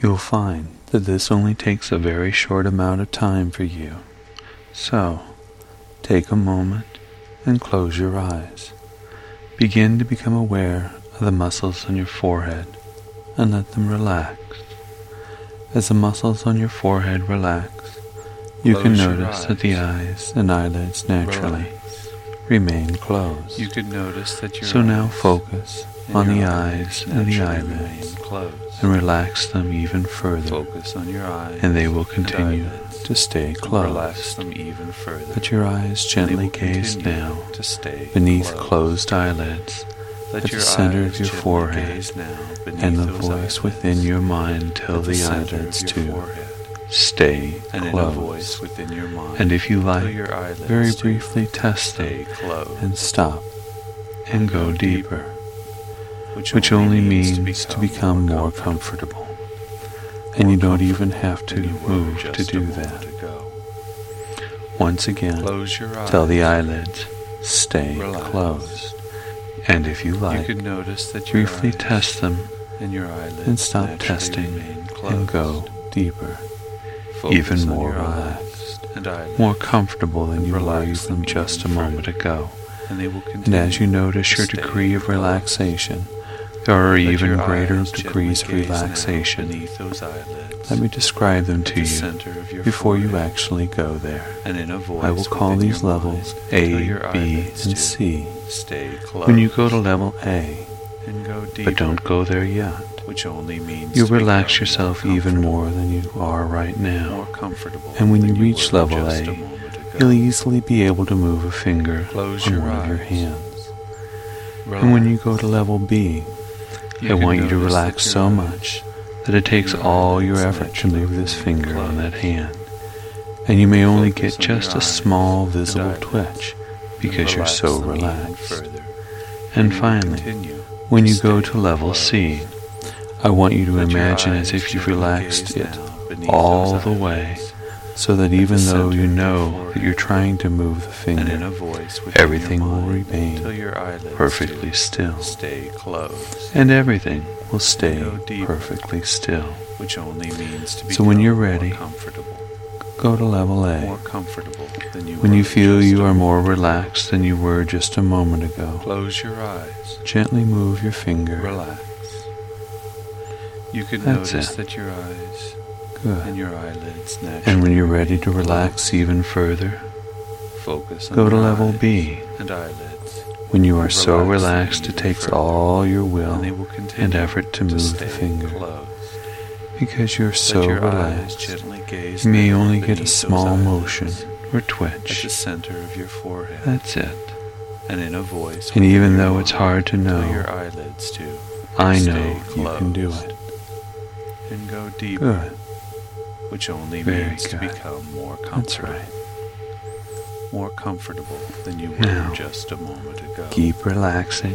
You'll find that this only takes a very short amount of time for you. So, take a moment and close your eyes. Begin to become aware of the muscles on your forehead and let them relax. As the muscles on your forehead relax, you can notice that the eyes and eyelids naturally remain closed. You can notice that your So now focus on the eyes and the eyelids and relax them even further. Focus on your eyes, and they will continue to stay closed. Relax them even further. Let your eyes gently gaze down beneath closed eyelids at the center of your forehead, and the voice within your mind tell the eyelids to stay closed. And if you like, very briefly test them and stop and go deeper, which only means to become more comfortable. And you don't even have to move to do that. Once again, tell the eyelids, stay closed. And if you like, briefly test them and stop testing and go deeper, even more relaxed, more comfortable than you were even just a moment ago. And as you notice your degree of relaxation, there are even greater degrees of relaxation. Let me describe them to you before you actually go there. I will call these levels A, B, and C. When you go to level A, but don't go there yet, you'll relax yourself even more than you are right now. And when you reach level A, you'll easily be able to move a finger on one of your hands. And when you go to level B, I want you to relax so much that it takes all your effort to move this finger on that hand. And you may only get just a small visible twitch because you're so relaxed. And finally, when you go to level C, I want you to imagine as if you've relaxed it all the way, so that even though you know that you're trying to move the finger, everything will remain perfectly still. And everything will stay perfectly still. So when you're ready, go to level A. When you feel you are more relaxed than you were just a moment ago, gently move your finger. You can notice that your eyes and your eyelids naturally. And when you're ready to relax even further, focus on go to level B. And eyelids. When you are so relaxed it takes all your will and effort to move the finger. Because you're so relaxed, you may only get a small motion or twitch. At the center of your forehead. That's it. And in a voice. And even though it's hard to know, your eyelids too. I know you can do it. And go deeper. Good. Which only means to become more comfortable. That's right. More comfortable than you were now, just a moment ago. Keep relaxing.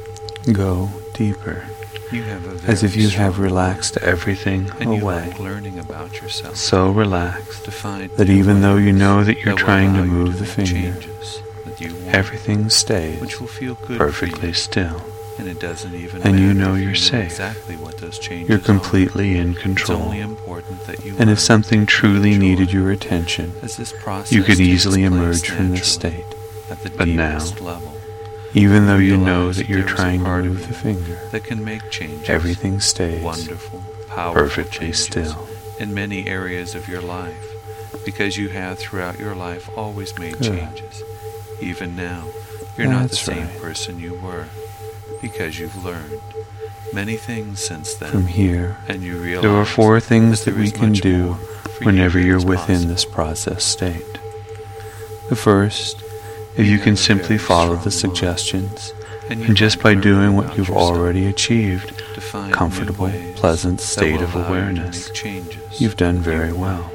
Go deeper. You have as if you have relaxed everything and away. You like learning about yourself. So relaxed that even though you know that you're trying to move the finger, everything stays which will feel good perfectly still. And it doesn't even and you know matter you're safe. Exactly what those changes you're completely in control. It's only important that you and if something truly needed your attention, you could easily emerge from this state. But now, level, even though you know that you're trying to move the finger, that can make changes, everything stays wonderful, powerful perfectly still. In many areas of your life, because you have throughout your life always made changes. Even now, you're not the same person you were. Because you've learned many things since then. From here, and you realize there are 4 things that we can do whenever you're within this process state. The first, if you can simply follow the suggestions, and just by doing what you've already achieved, comfortable, pleasant state of awareness, you've done very well.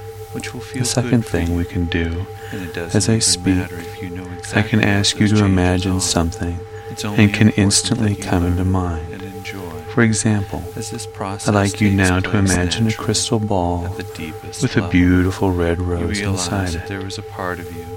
The second thing we can do, as I speak, I can ask you to imagine something and can instantly come into mind. For example, I'd like you now to imagine a crystal ball with a beautiful red rose inside it. There is a part of you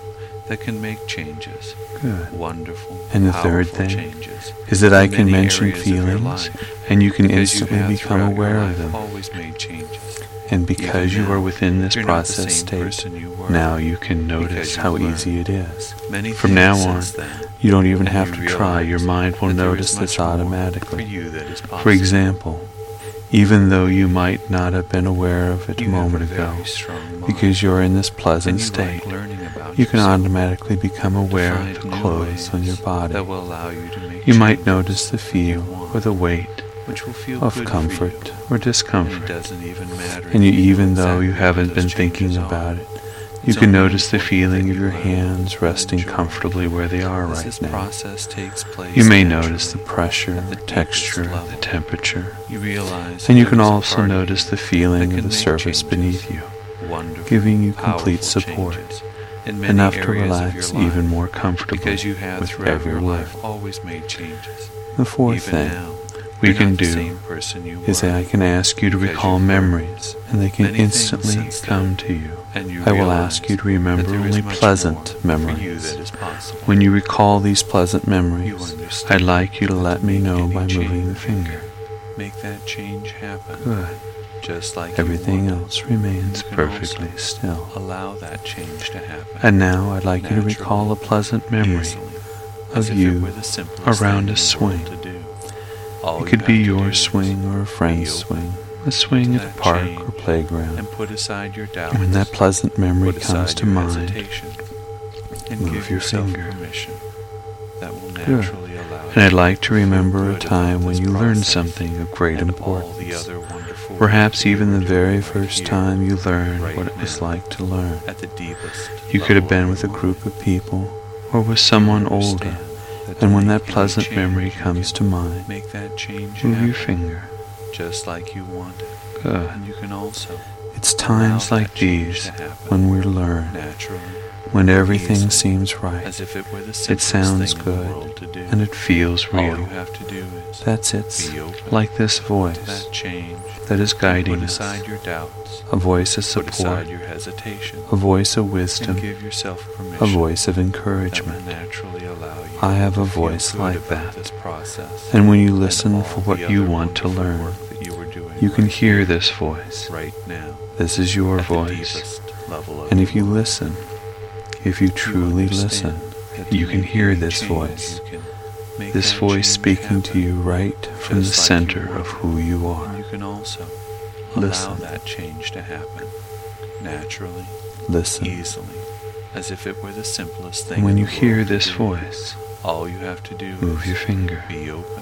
that can make changes. Good. Wonderful, And the third powerful thing changes is that I in can many mention areas of your feelings, life, and you can because you instantly have become throughout your aware of life them. always made changes. And because Even you are now, within this you're not the process same state, person you were, now you can notice because how you've easy it is. many From things now on, since then, you don't even and have you to try. Your realize mind will that there notice is this much more automatically. for you that is possible. For example, even though you might not have been aware of it a You have moment a ago, very strong mind, because you're in this pleasant and you state, like learning about you can yourself, automatically become aware find of the new clothes on your ways body. that will allow you to make You might changes notice the that you feel want, or the weight which will feel of good comfort for you, or and it discomfort. doesn't even matter And you, to you even though exactly you what haven't those been changes thinking are. about it, you It's can only notice the important feeling that of you your learn hands and resting enjoy comfortably where they are as right this now. process takes place You may naturally. notice the pressure, at the the deepest texture, level. the temperature, You realize and you that can there is a also part of notice you the that feeling can of the make surface changes, beneath you, wonderful, giving you complete powerful support, changes in many enough to areas of relax your life, even more comfortably because you have with throughout every your word. life always made changes. The fourth Even thing now, we you're can not the do same person you is were, that I can ask you to because recall you've learned memories, and they can many things instantly since then, come to you. and you I will realize ask you to that remember there is only much pleasant more for you memories. that is possible. When you recall these pleasant You memories, understand I'd like you to that let me make know any by moving the change, finger. Make that change happen, Good. just like Everything you want. else remains You can perfectly also still. allow that change to happen. And now I'd like you to naturally, recall a pleasant memory easily, of as if it you were the simplest around thing a in the world swing. to do. All It you could be have to do your is swing or a friend's be open swing, a swing to at a that park change or playground. and put aside your doubts. When that pleasant memory Put comes aside to your mind, hesitation, and move give your yourself finger. permission that will Good. naturally allow you And I'd like to feel remember a good about time when this you learned process something of great and all the importance. other wonderful Perhaps work that even you the were doing very right first here, time you learned right what it was now, like to learn. at the deepest You could have level been of with a your group mind. of people or with someone older, Understand that to and when make that any pleasant change, memory you comes can to mind, make that change move your happen finger. just like you want it. Good. And you can also It's times allow like that change these to happen when we learn, naturally, when everything easily, seems right, as if it were the it simplest sounds thing in the good, world to do. and it feels All you real. have to do is That's it. be open Like this to voice that change. that is guiding Put us, aside your doubts. a voice of Put aside support, your hesitation. a voice of And wisdom, give yourself permission. a voice of That will encouragement. naturally allow you I have a to feel voice good like about that. this process. And when you And listen all for the what you other want to wonderful learn, work that you were doing you can right hear here, this voice. right now, This is your at the voice. deepest level of And your if you mind. listen, if you truly understand listen, that to you can make hear any this change, voice. you can make This that voice change speaking to happen, you right from the just like center you of want. who you And are. you can also allow Listen. that change to happen naturally, Listen. easily, as if it were the simplest thing. And when in you the hear world to this do. voice, All you have to do move is your finger. be open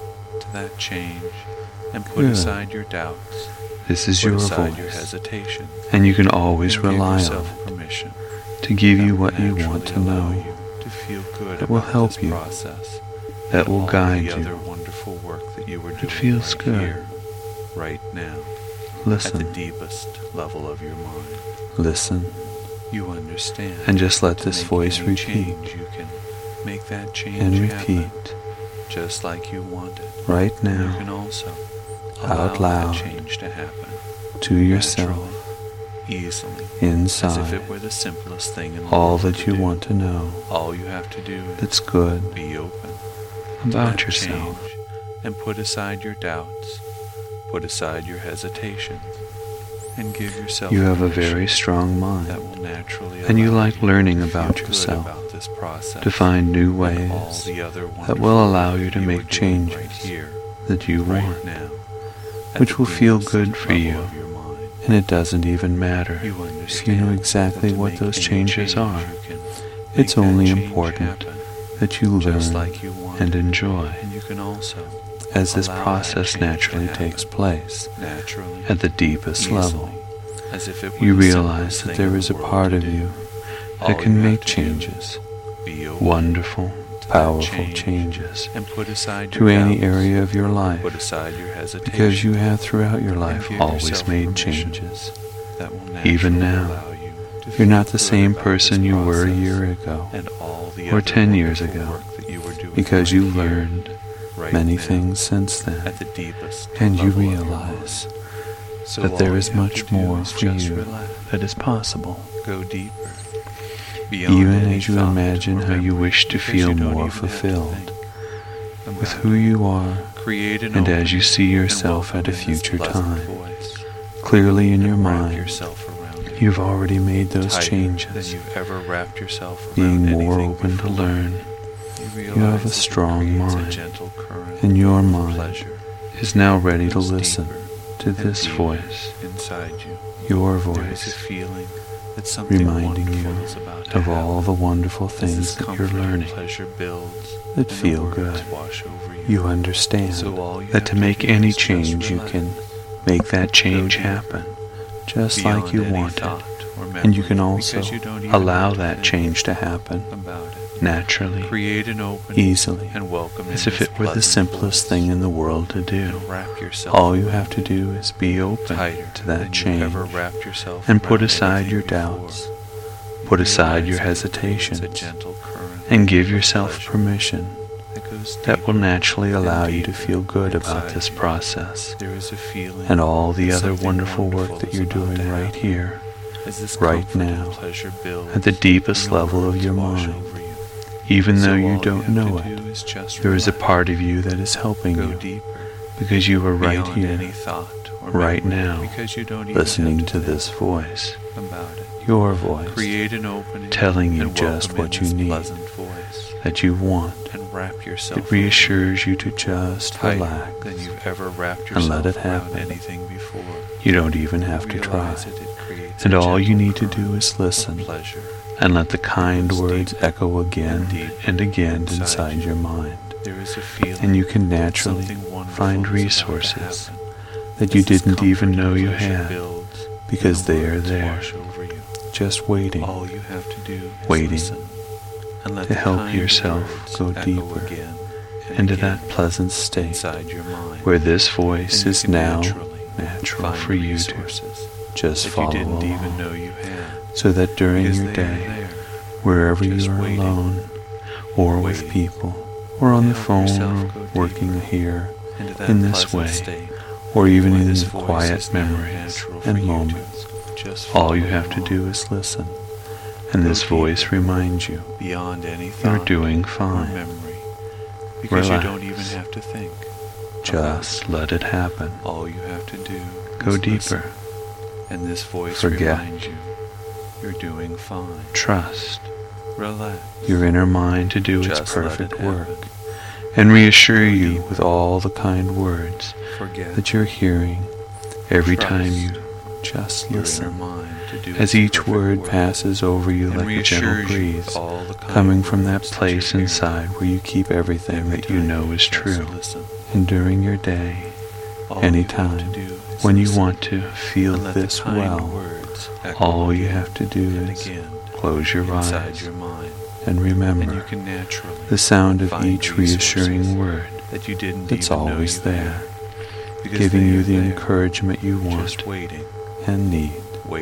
to that change and put Good. aside your doubts. This is Put your aside your voice, hesitation. and you can always And give rely on yourself it permission to give that you will what you want naturally to allow know, you to feel good that will about help this you, process, that will all guide the other you. wonderful work that you were doing It feels right good. here, right now, at the Listen, deepest level of your mind. listen, You understand. and just let to this make voice any repeat change, you can make that change and happen, repeat just like you want it. right And you now can also out allow loud that change to happen to yourself, naturally, easily, as if inside, it were the simplest thing in the all world that to you do. want to know All you have to do is that's good be open to about that yourself. change and put aside your doubts, put aside your hesitation, and give yourself You have a permission very strong mind, that will naturally and you allow like learning to about feel good yourself, about this process, to find new and all ways the other that wonderful will allow work you to that make are doing right changes here, that you right want, now, at which the will feel deepest good for level you. of your mind. And it doesn't even matter You if you understand know that exactly to what make those any changes change, are. you can It's make that only change important happen, that you just learn like you want, and enjoy and you can also as this allow that process change to naturally happen, takes place naturally, at the deepest easily, level. as if it were You the realize simplest that thing there in is the a world part to of do. you All that can you have make to do changes, is be open wonderful, to that powerful change changes, and put aside to your any doubts, area of your put life, aside your hesitation, because you have throughout your life give always yourself made permission changes. that will Even naturally now, allow you to You're feel not the good same about person this you were a process year ago, and all the or other 10 years wonderful ago, work that you were doing because right you here, learned right many now, things since then, at the deepest and you level of your realize mind. So that there all is you have much to do more is for just you relax. that is possible. Go deeper even as you imagine how you wish to feel more fulfilled with who you are, and as you see yourself at a future time. Clearly in your mind, you've already made those changes. Being more open to learn, you have a strong mind, and your mind is now ready to listen to this voice, your voice, reminding you of all the wonderful things that you're learning that feel good. You understand that to make any change, you can make that change happen just like you want it, and you can also allow that change to happen naturally, easily, as if it were the simplest thing in the world to do. All you have to do is be open to that change and put aside your doubts, put aside your hesitations, and give yourself permission that will naturally allow you to feel good about this process and all the other wonderful work that you're doing right here, right now, at the deepest level of your mind. Even though you don't know it, there is a part of you that is helping you, because you are right here, right now, listening to this voice, your voice, telling you just what you need, that you want. It reassures you to just relax and let it happen. You don't even have to try, and all you need to do is listen and let the kind words echo again and again inside your mind. And you can naturally find resources that you didn't even know you had, because they are there, just waiting, to help yourself go deeper into that pleasant state where this voice is now natural for you to just follow along, so that during your day, wherever you are alone, or with people, or on the phone, or working here, in this way, or even in the quiet memories and moments, all you have to do is listen, and this voice reminds you you're doing fine. Relax. Just let it happen. Go deeper. And this voice Forget. reminds you you're doing fine. Trust Relax. your inner mind to do its Just let perfect it happen. work, and reassure you with all the kind words Forget that you're hearing every Trust time you just your inner listen, mind to do as its each perfect word work, passes over you and like a gentle reassures you breeze, with all the kind coming from that words that place you're hearing. inside where you keep everything Every that you time know is just true. listen. And during your day, All you have anytime, to do is when you listen want to feel and let the this kind well, words echo all you again have to do and is again close your inside eyes your mind, and and you remember can naturally the sound of find each resources reassuring word that you didn't that's even know always you there, had, because giving they you are the there, encouragement you want just waiting and need.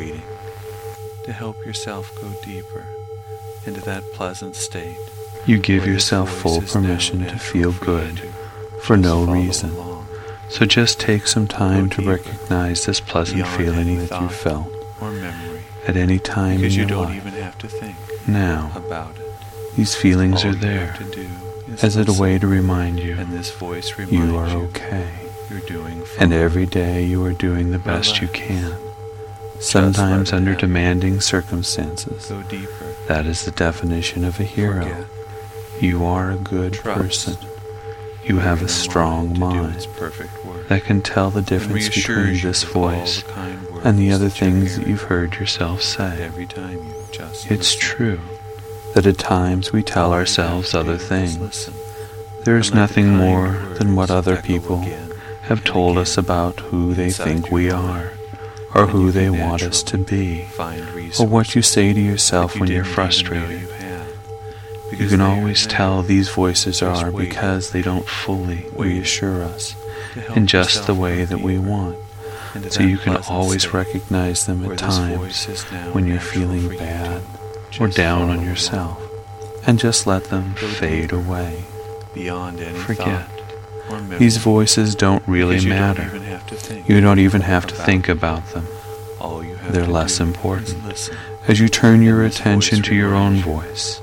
to help yourself go deeper into that pleasant state. You give where this yourself voice full is now permission to natural feel for you good to for just no follow reason. along, So just take some time Go to deeper, recognize this pleasant beyond any feeling that you thought felt or memory, at any time in because you your don't life. even have to think Now, about it. these feelings All are you there have to do is as a listen, way to remind you and this voice reminds you are you okay. you're doing fine. And every day you are doing the best you Relax. can. Sometimes let it under happen. demanding circumstances. Go deeper. That is the definition of a hero. Forget. You are a good Trust. person. You have a strong To do mind its perfect work. that can tell the And difference between reassures you this with all voice the kind words and the other that you're things that hearing. you've heard yourself And say. every time you just It's listen. true that at times we tell All you ourselves have to other do is things. listen, There is and let the nothing kind more than what words other echo people again have and told again us about who they inside think your we mind. are, or And who you they can want us to be, find or what you resources say to yourself that you when you're didn't even know frustrated. you had, You because can they are always there tell these voices just are waiting, because they don't fully waiting reassure us to help in just the yourself way go that we deeper want. into So that you can pleasant always state recognize them where at this times voice is now when you're natural feeling for you to bad or just down follow on along yourself, and just let them Go fade deeper. away. beyond any Forget. thought or memory. These voices don't really Because you matter. don't even have to think You don't even have to about think them. about them. All you have They're to less do important. is listen As you turn your attention to your own voice,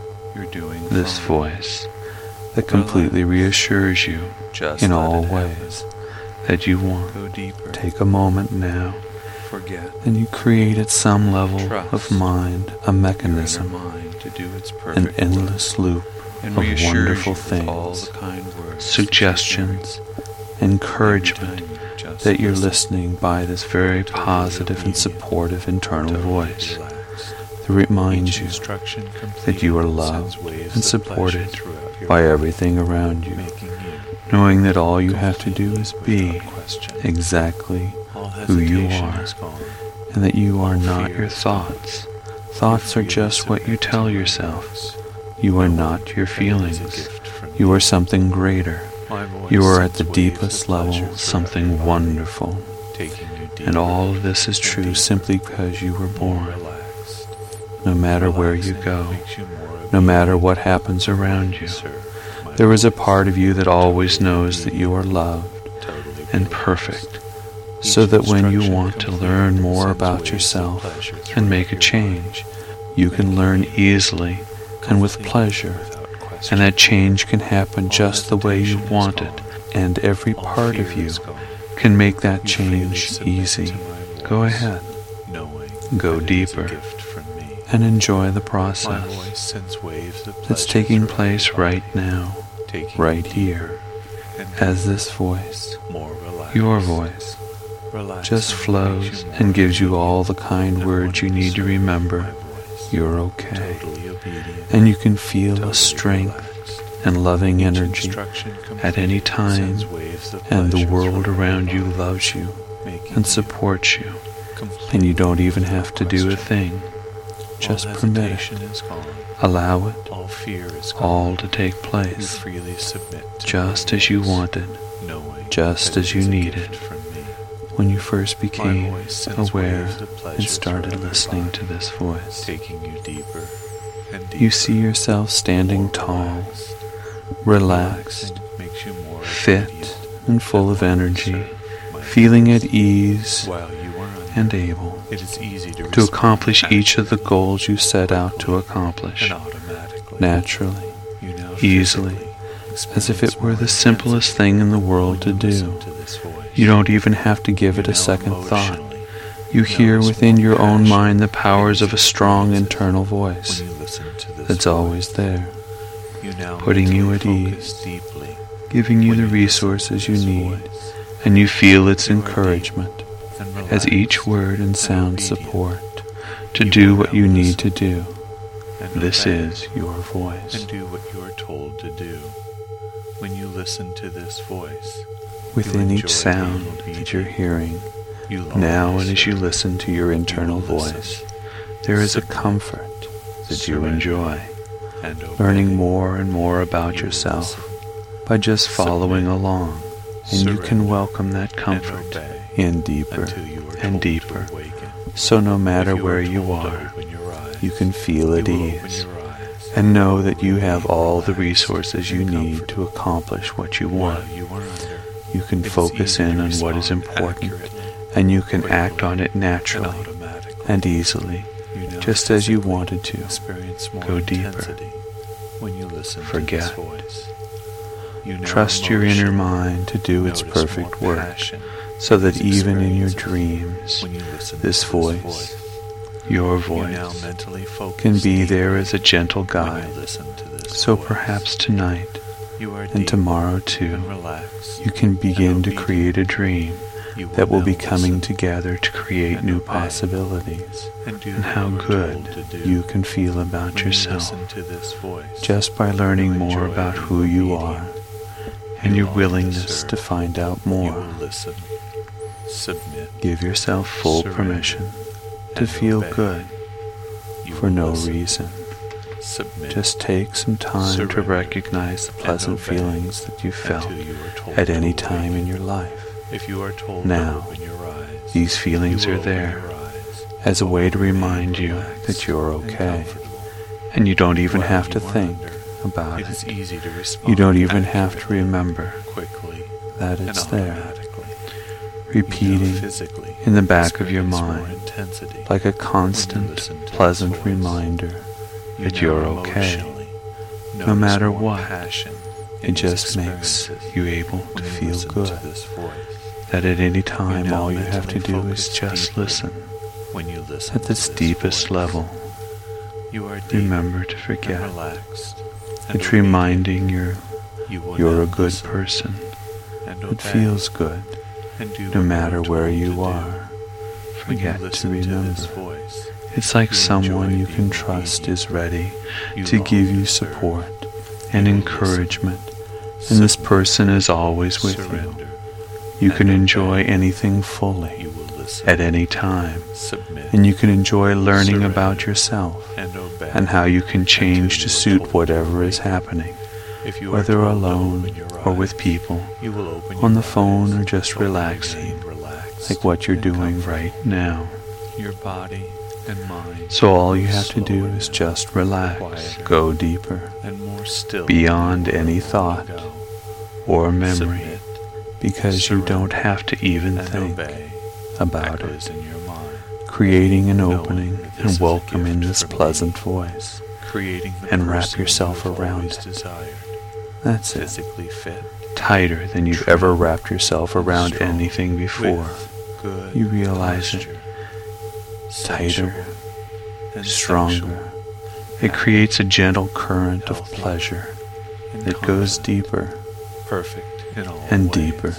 this fine. voice that completely reassures you Just in let all it ways that you want, Go deeper. take a moment now, Forget. and you create at some level Trust of mind a Your mechanism, inner mind to do its an perfect endless loop work, and of reassures wonderful you with all things, the kind words suggestions, that you encouragement hear every time you just that you're listen. listening by this very Totally positive and obedient, supportive internal totally voice relaxed. that reminds Each you instruction that completed you are sends loved waves and of supported pleasure throughout your by life, everything around you, making you knowing that all you have to do is be without question. exactly All who you hesitation are, is gone. and that you are All not fear your is gone. thoughts. Thoughts are Freely just what you submit tell to my yourself. voice. You are Know not your that it is a feelings. gift from You me. are something greater. My voice You are at sends the waves deepest of pleasure level, throughout your something body, wonderful. taking you deeper And all of this is and true deeper, simply because you were more born. relaxed. No matter where you Relaxing go, makes you more no matter obedient. what happens around you, Sir, my there is a voice, part of you that always totally knows that you are obedient, loved totally and relaxed. perfect, Each so that when you instruction want to completed learn more sends about waves of yourself pleasure and throughout make a your change, body, you can making learn you easily and with complete pleasure, without question. and that change can happen All just the way you hesitation is want gone. it, and every All part fear of you is gone. can make that You freely change submit easy. to my Go voice, ahead, knowing go that it is a deeper, gift from me. and enjoy the My process voice sends waves of that's pleasure taking throughout place your body, right now, taking right you here, deeper and as deeper, this voice, more relaxed. your voice, Relaxing just makes flows you more and gives you all obedient, the kind and words you when need to serve remember. my voice, You're okay. totally obedient, And you can feel totally a strength relaxed. and loving Each energy instruction at any completed time, sends waves of and the pleasure world throughout around your you body, loves you making and you supports you, complete and you don't even without have to do a question. thing. Just All permit hesitation it. is gone. Allow it All fear is gone. all to take You place, freely submit to just my as you voice, wanted, knowing just that as it you is a needed. gift from me. when you first My became voice sends aware waves of pleasure and started throughout your listening body, to this voice. taking you deeper and deeper. You see yourself standing more tall, relaxed. relaxed, Relaxing makes you more fit, obedient and full of and energy, serve my feeling voice. at ease While you are under, and able it is easy to to respond accomplish each of the accurately goals you set out to accomplish, and automatically. naturally, You now easily, physically as if it experience were more the simplest intensity thing in the when world to you listen do. to this voice. You don't even have to give You it a now second thought. emotionally You hear notice within more your own passion mind the in powers these of a strong experiences internal when voice you listen to this that's voice. always there, You now putting you mentally at focus ease, deeply giving you when the you listen resources to you this need, voice, and you feel its You are deep encouragement and as relaxed each word and sound obedient. support to You do are what now you need listen to do. and This obey is your voice. and do what you are told to do. When you listen to this voice, Within you each enjoy sound being that obedient. you're hearing, You long now to and as you serve. listen to your internal will listen, voice, there is a submit, comfort that you surrender, enjoy, and obey. learning more and more about You will yourself listen, by just following submit, along, and you can surrender, welcome that and comfort obey in deeper until you are and told deeper. to awaken. So no matter If you where are you told to are, open your eyes, you can feel at you will open ease your eyes and know that you have be all the relaxed resources you and need comforted. to accomplish what you while want. you are under. You can It is focus easy in to on what is respond important, accurately and you can quickly, act on it and naturally automatically. and easily, You now just as you physically wanted to. experience more Go deeper. intensity when you listen Forget. to this voice. You now Trust your inner emotionally mind to do its notice perfect more work, passion so that these even in your experiences dreams, when you listen this to voice, your You now voice, mentally focus can be deeply there as a gentle when guide. you listen to this So voice. perhaps tonight You are and deep tomorrow and too, relaxed. you can begin to obedient. create a dream You that will now be coming listen together to create and new obey possibilities, and do and what how you are good told to do. you can feel about When yourself you listen to this voice, just by learning you more enjoy about being who you obedient. are and You your long to willingness serve. to find out you more. will listen, submit, Give yourself full surrender, permission to and feel obey. good You for will no listen, reason. submit, Just take some time to surrender, recognize the pleasant obey feelings that you felt until you are told at to any awaken. time in your life. If you are told Now, to open your eyes, These feelings you are will open there your eyes, as a way to being remind you relaxed that you're and okay, comfortable. and you don't even While have to you are think under, about it is it. easy to respond You don't even have to accurately, remember quickly, that and it's there. automatically. repeating physically in the back of your experience more mind intensity like a when you constant, listen to pleasant this voice. reminder You that now you're okay. emotionally No notice matter more what. passion It in these just makes experiences you able to when you feel listen good. to this voice. That at any time now all you have to mentally do is focus just deeply listen. When you listen At to this this deepest voice. level, You are deep remember to and forget. relaxed, and It's reminding you you will you're now a good listen person. and It obey feels good, and do no what you matter are where told to you do. are. When you Forget to listen remember. this voice, It's like you someone enjoy you can being trust obedient. is ready You to long give you serve. support and You will encouragement, listen, and this submit, person is always with you. surrender. You and can obey. enjoy anything fully You will listen, at any time, submit, and you can enjoy learning surrender, about yourself and obey. and how you can change until to you are suit told whatever to is obey. happening, If you whether are told to alone open your or eyes, with people, you will open on your the phone eyes, or just but will relaxing, remain relaxed like what you're and doing comfortable. right now. Your body and mind So all you move have to do slower is now, just relax, quieter, go deeper, and more still beyond than you were any a thought moment ago. or memory, Submit because you don't surrender, have to even and think obey about echoes it, in your mind, creating an knowing opening that this and is a welcoming gift this from me. pleasant voice. creating the and wrap person yourself you have around always it. desired, That's it. physically fit, Tighter than you've trim, ever wrapped yourself and around strong, anything before. with good You realize it. posture, Tighter, sensual, and stronger. sexual, It creates a gentle current of healthy, pleasure and that goes confident, deeper perfect in all and ways, deeper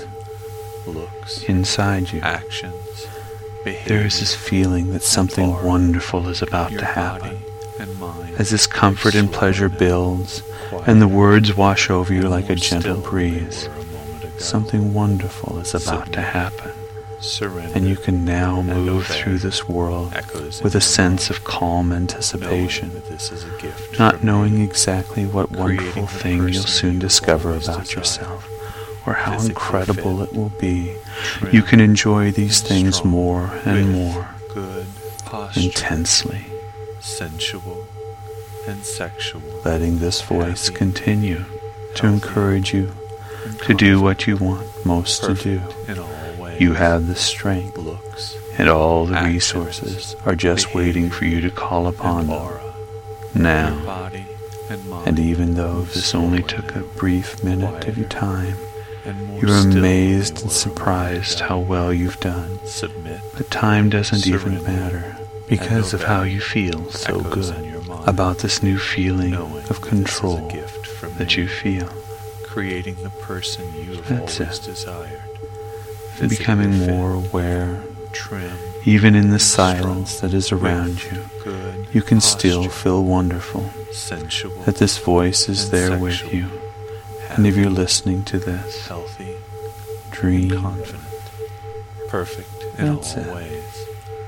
looks, inside you. actions, There is this feeling that something aura. wonderful is about Your to happen. body and mind As this comfort and slow pleasure down, builds, quiet, and the words wash over you and like a more gentle still than they breeze, were a moment ago. something wonderful is about to Submit, happen. surrender, And you can now and move obey. through this world Echoes in with a your sense mind, of calm knowing anticipation, that this is a gift not from knowing me, exactly what creating wonderful the thing you'll person soon you've discover always about desired, yourself, or how physically incredible fit, it will be. trim, You can enjoy these and things strong, more and with more good posture, intensely, sensual and sexual, letting this voice happy, continue to healthy, encourage you and to do confident, what you want most to do. perfect in all ways. You have the strength, looks, and all the actions, resources are just waiting for you to call upon and them aura, your now. body and mind, And even though move this only slower took a now, brief minute of your quieter, time, and more you're still than amazed they and were a surprised moment how ago. well you've done. Submit, But time doesn't even surrender, matter because of obey. how you feel so Echoes in good your mind, about this new feeling knowing of that this is a control gift from that me, you feel. creating the person you have That's always it. desired, And physically becoming fit, more aware, trim, even in the and silence strong, that is around with you. good You can posture, still feel wonderful sensual, that this voice is and there with sexual, you. And if happy, you're listening to this, healthy, and dream, confident, perfect in That's all it. ways,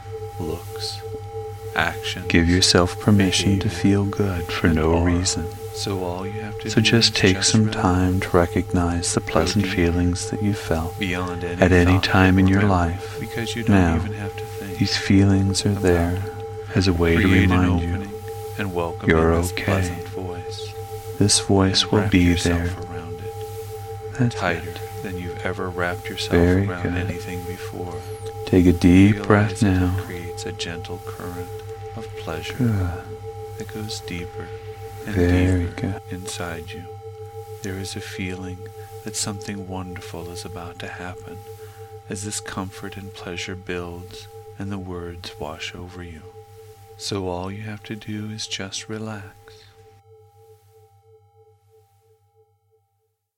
looks, actions, give yourself permission to behavior, feel good for and no aura. reason. So all you have to So do just is take just some relax. time to recognize the pleasant deep, feelings that you felt beyond any at any thought time in or your memory, life. because you don't Now, even have to think. These feelings are about there as a way to Create an remind you opening and welcome you're in this okay. pleasant voice. this voice And will wrap be yourself there. around it, That's tighter it. than you've ever wrapped yourself Very around good. anything before. Take a deep Realize breath that now. It creates a gentle current of pleasure Good. that goes deeper and Very deeper good. inside you. There is a feeling that something wonderful is about to happen as this comfort and pleasure builds and the words wash over you. So all you have to do is just relax.